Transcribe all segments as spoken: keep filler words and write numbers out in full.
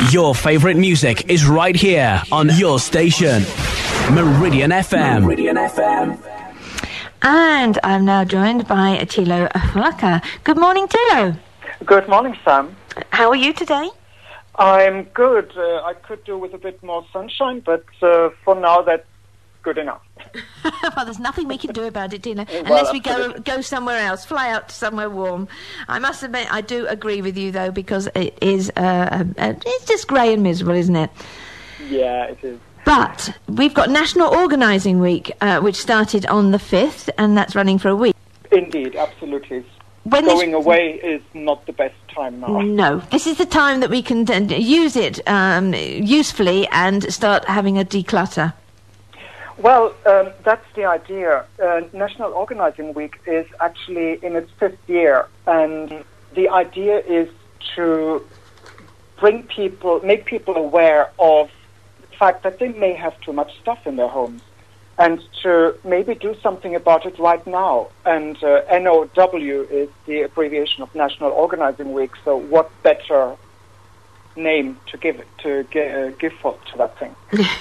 Your favorite music is right here on your station, Meridian F M. Meridian F M. And I'm now joined by Thilo Vlacker. Good morning, Thilo. Good morning, Sam. How are you today? I'm good. Uh, I could do with a bit more sunshine, but uh, for now that's good enough. Well, there's nothing we can do about it, Thilo, Well, unless we go absolutely. go somewhere else, fly out to somewhere warm. I must admit, I do agree with you, though, because it is uh, uh, uh, it's just grey and miserable, isn't it? Yeah, it is. But we've got National Organising Week, uh, which started on the fifth, and that's running for a week. Indeed, absolutely. When Going this- away is not the best time now. No, this is the time that we can d- use it um, usefully and start having a declutter. Well, um, that's the idea. Uh, National Organizing Week is actually in its fifth year, and the idea is to bring people, make people aware of the fact that they may have too much stuff in their homes, and to maybe do something about it right now. And uh, N O W is the abbreviation of National Organizing Week, so what better name to give it, to gi- uh, give for, to that thing?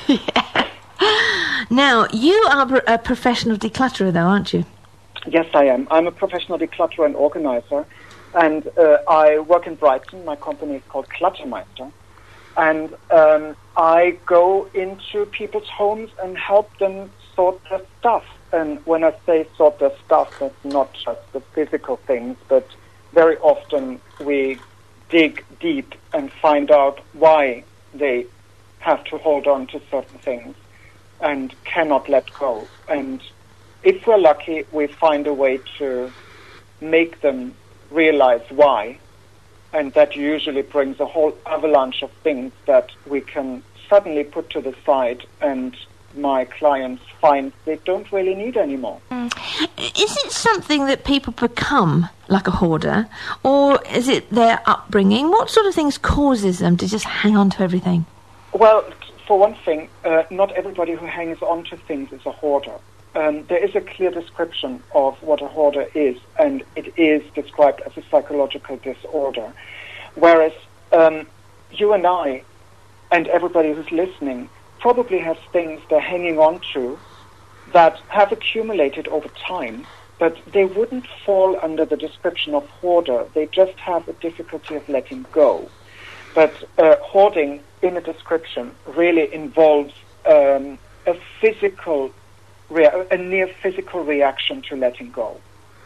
Now, you are a professional declutterer, though, aren't you? Yes, I am. I'm a professional declutterer and organizer, and uh, I work in Brighton. My company is called Cluttermeister, and um, I go into people's homes and help them sort their stuff. And when I say sort their stuff, that's not just the physical things, but very often we dig deep and find out why they have to hold on to certain things and cannot let go. And if we're lucky, we find a way to make them realize why. And that usually brings a whole avalanche of things that we can suddenly put to the side, and my clients find they don't really need anymore. Is it something that people become, like a hoarder, or is it their upbringing? What sort of things causes them to just hang on to everything? Well, for one thing, uh, not everybody who hangs on to things is a hoarder. Um, there is a clear description of what a hoarder is, and it is described as a psychological disorder. Whereas um, you and I, and everybody who's listening, probably has things they're hanging on to that have accumulated over time, but they wouldn't fall under the description of hoarder. They just have a difficulty of letting go. But uh, hoarding, in a description, really involves um, a physical, rea- a near physical reaction to letting go.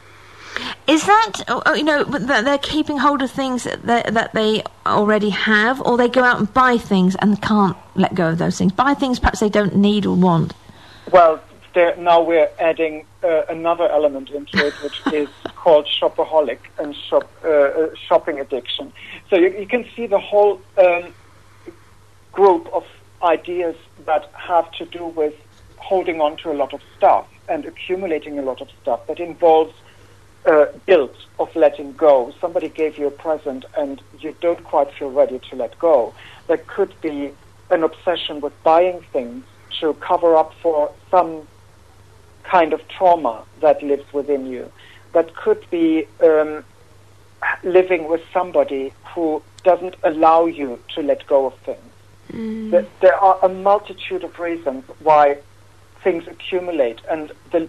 Is that, oh, you know, that they're keeping hold of things that they, that they already have, or they go out and buy things and can't let go of those things? Buy things perhaps they don't need or want? Well, there, now we're adding uh, another element into it, which is called shopaholic and shop, uh, uh, shopping addiction. So you, you can see the whole um, group of ideas that have to do with holding on to a lot of stuff and accumulating a lot of stuff that involves uh, guilt of letting go. Somebody gave you a present and you don't quite feel ready to let go. There could be an obsession with buying things to cover up for some kind of trauma that lives within you. That could be um, living with somebody who doesn't allow you to let go of things. Mm. There, there are a multitude of reasons why things accumulate, and the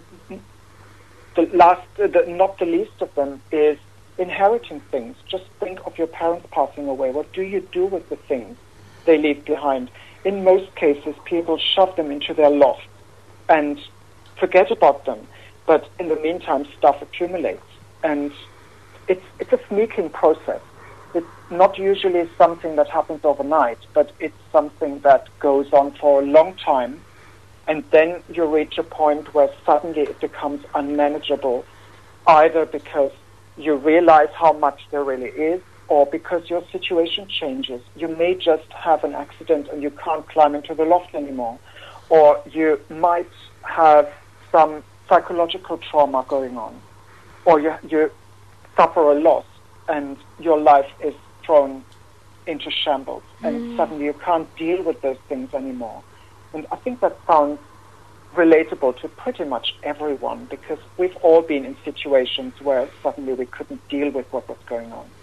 the last, the, not the least of them, is inheriting things. Just think of your parents passing away. What do you do with the things they leave behind? In most cases, people shove them into their loft and forget about them. But in the meantime, stuff accumulates. And it's it's a sneaking process. It's not usually something that happens overnight, but it's something that goes on for a long time. And then you reach a point where suddenly it becomes unmanageable, either because you realize how much there really is, or because your situation changes. You may just have an accident and you can't climb into the loft anymore. Or you might have some psychological trauma going on. Or you, you suffer a loss and your life is thrown into shambles. Mm. And suddenly you can't deal with those things anymore. And I think that sounds relatable to pretty much everyone, because we've all been in situations where suddenly we couldn't deal with what was going on.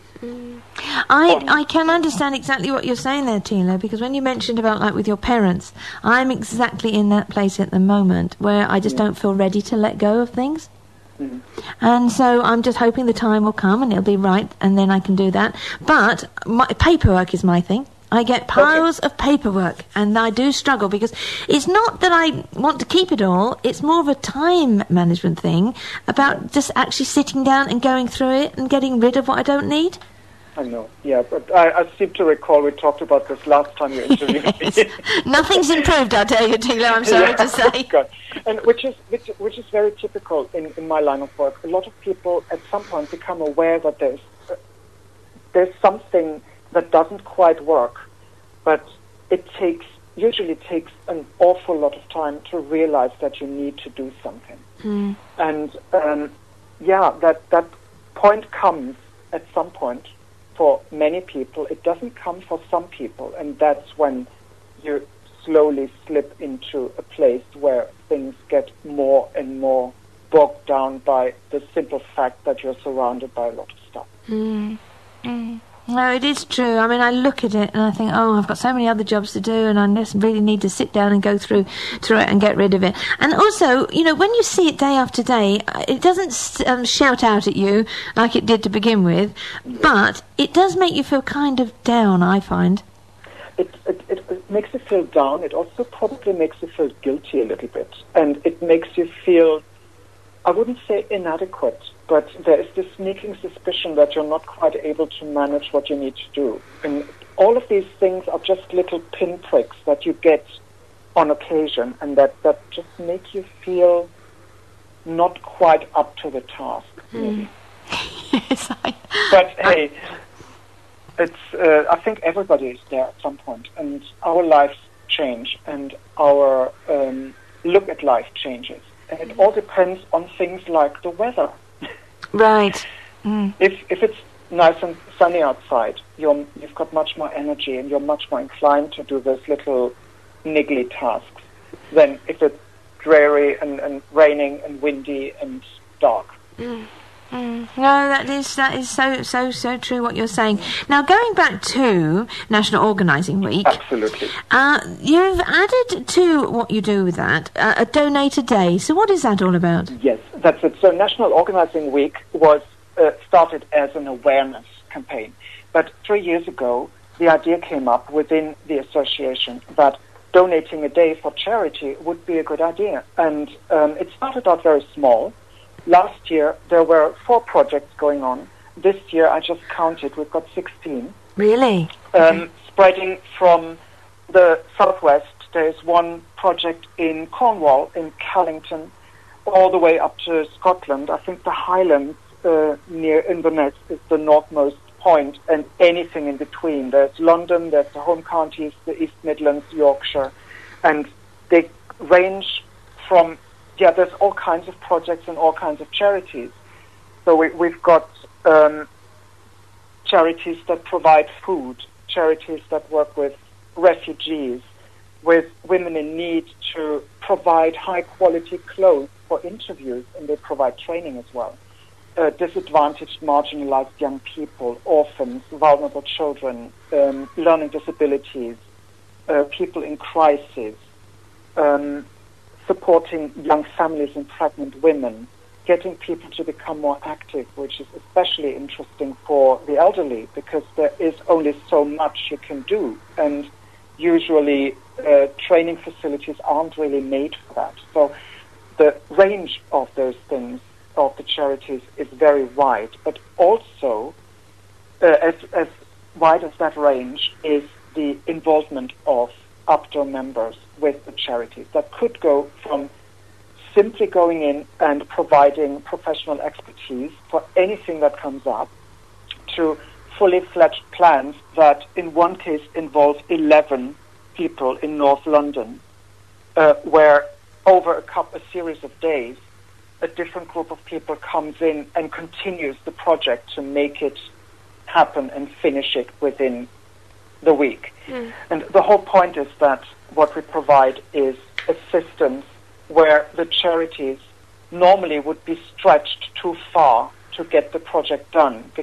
Mm. I um, I can understand exactly what you're saying there, Tila, because when you mentioned about like with your parents, I'm exactly in that place at the moment where I just yeah. don't feel ready to let go of things. Mm. And so I'm just hoping the time will come and it'll be right, and then I can do that. But my, paperwork is my thing. I get piles okay. of paperwork, and I do struggle because it's not that I want to keep it all, it's more of a time management thing about just actually sitting down and going through it and getting rid of what I don't need. I know, yeah, but I, I seem to recall we talked about this last time you interviewed yes. me. Nothing's improved, I'll tell you, Tila, I'm sorry yeah, to say. God. And which is which, which is very typical in, in my line of work. A lot of people at some point become aware that there's uh, there's something that doesn't quite work, but it takes usually takes an awful lot of time to realize that you need to do something. Mm. And um, yeah, that that point comes at some point. For many people, it doesn't come for some people, and that's when you slowly slip into a place where things get more and more bogged down by the simple fact that you're surrounded by a lot of stuff. Mm. Mm. No, it is true. I mean, I look at it and I think, oh, I've got so many other jobs to do, and I just really need to sit down and go through through it and get rid of it. And also, you know, when you see it day after day, it doesn't um, shout out at you like it did to begin with, but it does make you feel kind of down, I find. It, it, it, it makes you feel down. It also probably makes you feel guilty a little bit. And it makes you feel, I wouldn't say inadequate, but there is this sneaking suspicion that you're not quite able to manage what you need to do. And all of these things are just little pinpricks that you get on occasion, and that, that just make you feel not quite up to the task. Mm. yes, I, but hey, it's. Uh, I think everybody is there at some point, and our lives change, and our um, look at life changes. And it all depends on things like the weather. Right. Mm. If if it's nice and sunny outside, you're, you've got much more energy and you're much more inclined to do those little niggly tasks than if it's dreary and, and raining and windy and dark. Mm. Mm. No, that is that is so so so true what you're saying. Now, going back to National Organising Week, absolutely, uh, you've added to what you do with that uh, a donate a day. So, what is that all about? Yes, that's it. So, National Organising Week was uh, started as an awareness campaign, but three years ago, the idea came up within the association that donating a day for charity would be a good idea, and um, it started out very small. Last year, there were four projects going on. This year, I just counted, we've got sixteen. Really? Um, okay. Spreading from the southwest, there's one project in Cornwall, in Callington, all the way up to Scotland. I think the Highlands uh, near Inverness is the northmost point, and anything in between. There's London, there's the home counties, the East Midlands, Yorkshire, and they range from... Yeah, there's all kinds of projects and all kinds of charities. So we, we've got um, charities that provide food, charities that work with refugees, with women in need to provide high-quality clothes for interviews, and they provide training as well. Uh, disadvantaged, marginalized young people, orphans, vulnerable children, um, learning disabilities, uh, people in crisis, um, supporting young families and pregnant women, getting people to become more active, which is especially interesting for the elderly because there is only so much you can do. And usually uh, training facilities aren't really made for that. So the range of those things, of the charities, is very wide. But also, uh, as, as wide as that range is the involvement of U P D O members with the charities. That could go from simply going in and providing professional expertise for anything that comes up to fully fledged plans that in one case involve eleven people in North London, uh, where over a, couple, a series of days, a different group of people comes in and continues the project to make it happen and finish it within the week. Mm. And the whole point is that what we provide is assistance where the charities normally would be stretched too far to get the project done because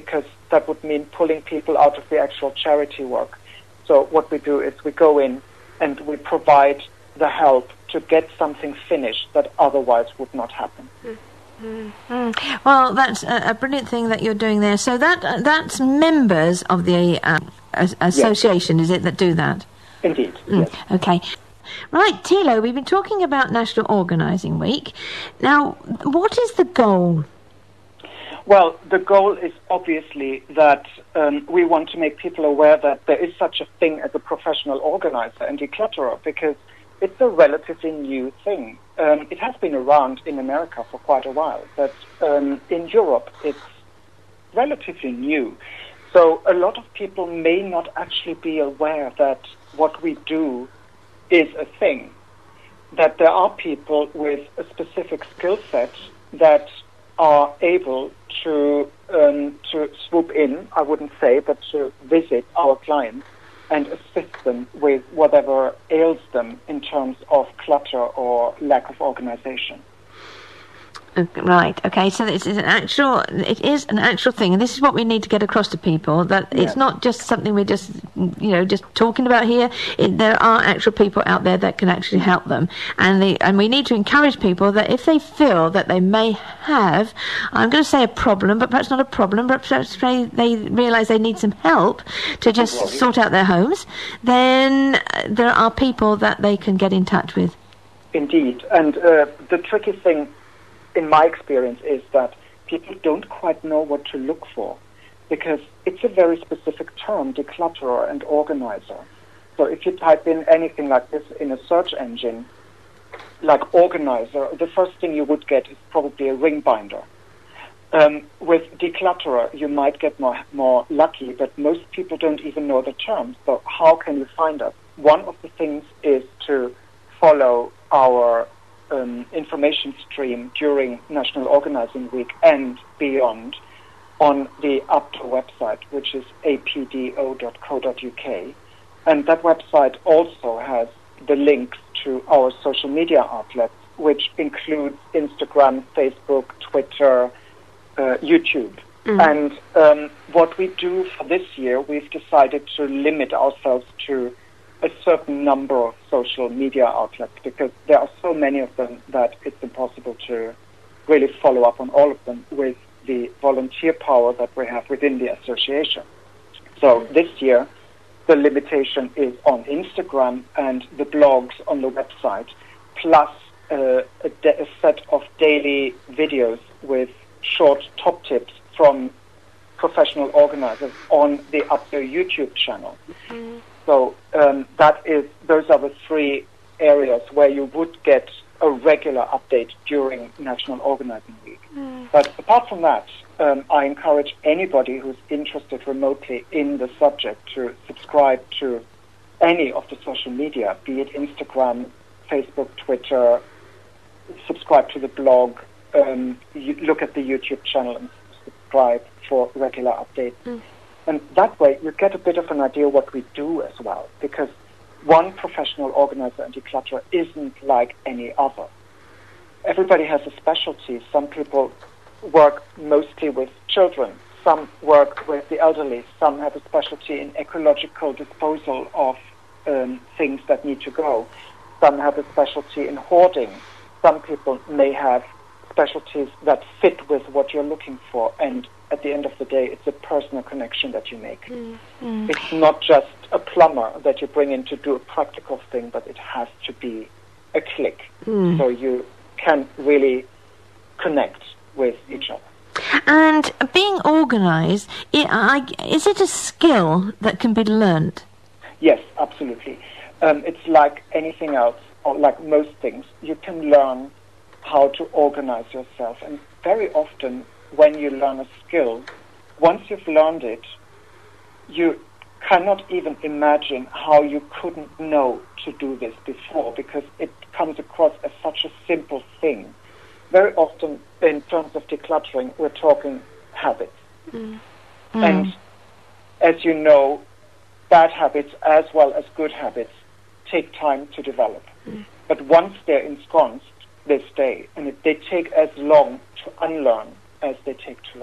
that would mean pulling people out of the actual charity work. So what we do is we go in and we provide the help to get something finished that otherwise would not happen. Mm. Mm. Well, that's a, a brilliant thing that you're doing there. So that uh, that's members of the uh, as- association, yes. Is it, that do that? Indeed, mm. yes. Okay. Right, Thilo, we've been talking about National Organising Week. Now, what is the goal? Well, the goal is obviously that um, we want to make people aware that there is such a thing as a professional organizer and declutterer, because it's a relatively new thing. Um, it has been around in America for quite a while, but um, in Europe it's relatively new. So a lot of people may not actually be aware that what we do is a thing, that there are people with a specific skill set that are able to um, to swoop in, I wouldn't say, but to visit our clients and assist them with whatever ails them in terms of clutter or lack of organization. Right. Okay. So it's, it's an actual. It is an actual thing, and this is what we need to get across to people. That yeah. it's not just something we're just, you know, just talking about here. It, there are actual people out there that can actually help them, and the and we need to encourage people that if they feel that they may have, I'm going to say a problem, but perhaps not a problem, but perhaps they, they realise they need some help to just right. sort out their homes, then there are people that they can get in touch with. Indeed, and uh, the tricky thing, in my experience, is that people don't quite know what to look for, because it's a very specific term, declutterer and organizer. So if you type in anything like this in a search engine, like organizer, the first thing you would get is probably a ring binder. Um, with declutterer, you might get more, more lucky, but most people don't even know the term. So how can you find us? One of the things is to follow our Um, information stream during National Organizing Week and beyond on the A P D O website, which is a p d o dot co dot u k. And that website also has the links to our social media outlets, which includes Instagram, Facebook, Twitter, uh, YouTube. Mm. And um, what we do for this year, we've decided to limit ourselves to a certain number of social media outlets, because there are so many of them that it's impossible to really follow up on all of them with the volunteer power that we have within the association. So this year, the limitation is on Instagram and the blogs on the website, plus uh, a, de- a set of daily videos with short top tips from professional organizers on the A P D O YouTube channel. Mm-hmm. So um, that is; those are the three areas where you would get a regular update during National Organizing Week. Mm. But apart from that, um, I encourage anybody who's interested remotely in the subject to subscribe to any of the social media, be it Instagram, Facebook, Twitter. Subscribe to the blog, um, you look at the YouTube channel, and subscribe for regular updates. Mm. And that way, you get a bit of an idea what we do as well, because one professional organizer and declutterer isn't like any other. Everybody has a specialty. Some people work mostly with children. Some work with the elderly. Some have a specialty in ecological disposal of um, things that need to go. Some have a specialty in hoarding. Some people may have specialties that fit with what you're looking for, and at the end of the day, it's a personal connection that you make. Mm, mm. It's not just a plumber that you bring in to do a practical thing, but it has to be a click. Mm. So you can really connect with each other. And being organised, is it a skill that can be learned? Yes, absolutely. Um, it's like anything else, or like most things. You can learn how to organize yourself. And very often, when you learn a skill, once you've learned it, you cannot even imagine how you couldn't know to do this before, because it comes across as such a simple thing. Very often, in terms of decluttering, we're talking habits. Mm. Mm. And as you know, bad habits as well as good habits take time to develop. Mm. But once they're ensconced, they stay, and it, they take as long to unlearn as they take to learn.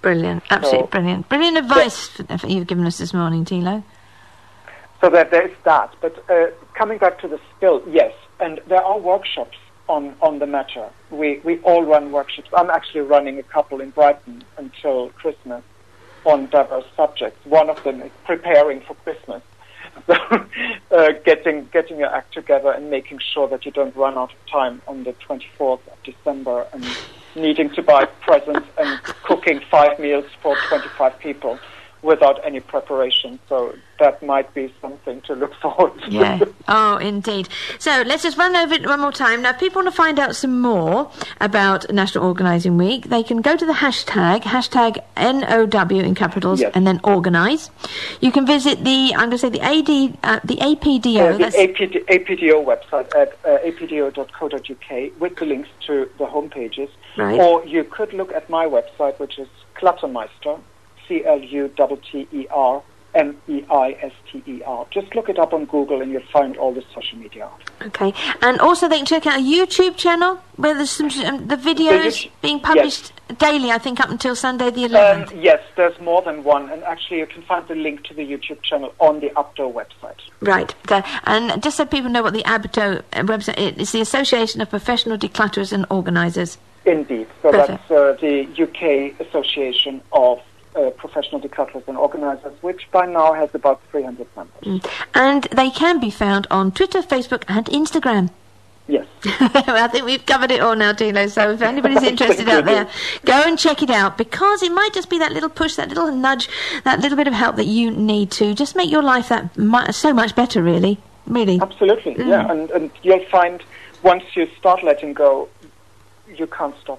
Brilliant, absolutely So, brilliant. Brilliant advice for, for you've given us this morning, Thilo. So that there is that. But uh, coming back to the spill, yes, and there are workshops on, on the matter. We we all run workshops. I'm actually running a couple in Brighton until Christmas on diverse subjects. One of them is preparing for Christmas. So uh, getting getting your act together and making sure that you don't run out of time on the twenty-fourth of December and needing to buy presents and cooking five meals for twenty-five people without any preparation. So that might be something to look forward to. Yeah. Oh, indeed. So let's just run over it one more time. Now, if people want to find out some more about National Organising Week, they can go to the hashtag, hashtag N O W in capitals, Yes. and then organise. You can visit the, I'm going to say the A D, uh, the A P D O. Uh, the that's A P D, A P D O website at uh, a p d o dot co dot u k with the links to the home pages. Right. Or you could look at my website, which is Cluttermeister, C L U T T E R M E I S T E R. Just look it up on Google and you'll find all the social media. Okay. And also they can check out a YouTube channel where there's some, um, the videos YouTube- being published daily, I think, up until Sunday the eleventh. Um, yes, there's more than one, and actually you can find the link to the YouTube channel on the Abdo website. Right. So, and just so people know what the Abdo uh, website is, it's the Association of Professional Declutterers and Organisers. Indeed. So Perfect. that's uh, the U K Association of uh, Professional Declutterers and Organisers, which by now has about three hundred members. Mm. And they can be found on Twitter, Facebook and Instagram. Yes. Well, I think we've covered it all now, Tilo, so if anybody's interested out there, go and check it out, because it might just be that little push, that little nudge, that little bit of help that you need to just make your life that mu- so much better, really. Really. Absolutely, Mm. yeah. And, and you'll find once you start letting go, you can't stop.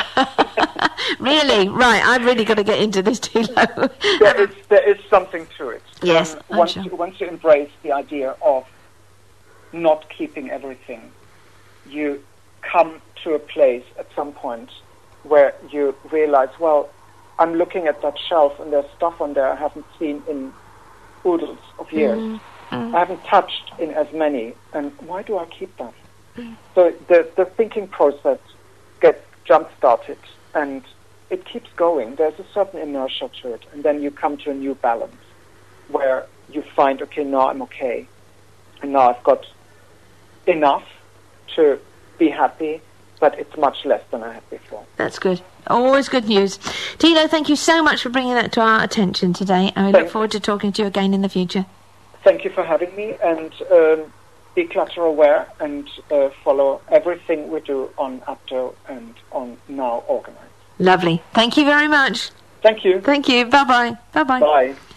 Really? Right, I've really got to get into this, Tilo. there, is, there is something to it. Yes, Um, I'm once, sure. you, once you embrace the idea of not keeping everything, you come to a place at some point where you realize, well, I'm looking at that shelf and there's stuff on there I haven't seen in oodles of years. Mm, mm. I haven't touched in as many, and why do I keep that? Mm. So the, the thinking process gets jump-started, and it keeps going. There's a certain inertia to it, and then you come to a new balance where you find, okay, now I'm okay, and now I've got enough to be happy, but it's much less than I had before. That's good. Always good news. Tilo, thank you so much for bringing that to our attention today, and we look Thanks. forward to talking to you again in the future. Thank you for having me, and um, be clutter aware and uh, follow everything we do on Abdo and on Now Organized. Lovely. Thank you very much. Thank you. Thank you. Bye-bye. Bye-bye. Bye.